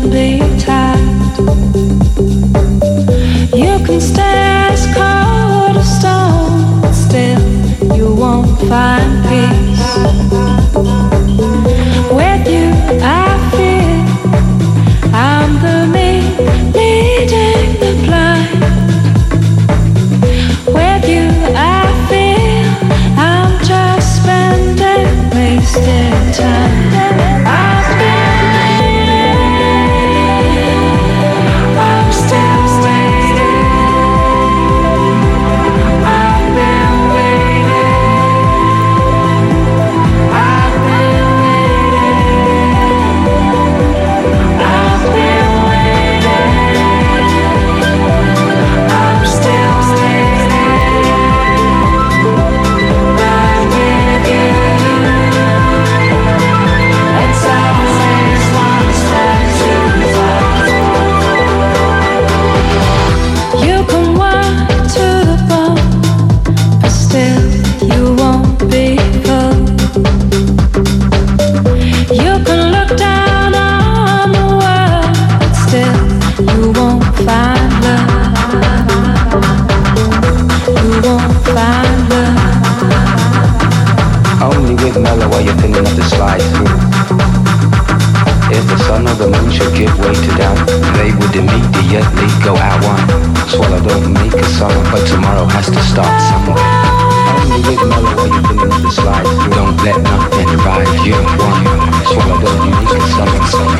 be tied. You can stay as cold as stone, but still you won't find peace. With you I feel I'm the me leading the blind. With you I feel I'm just spending wasted time. I've been waiting, I'm still waiting. I've been waiting, I've been waiting, I've been waiting, I'm still waiting. Right with you, it's always one step too far. You can walk to the bone, but still you won't be full. You can look down on the world, but still you won't find love. You won't find love. Only with mellow are you thinking of the slide through. If the sun or the moon should give way to doubt, they would immediately go out one. Swallow don't make a summer, but tomorrow has to start somewhere. Only with mellow are you thinking of the slide through. Don't let nothing ride you one. Swallow don't make a summer,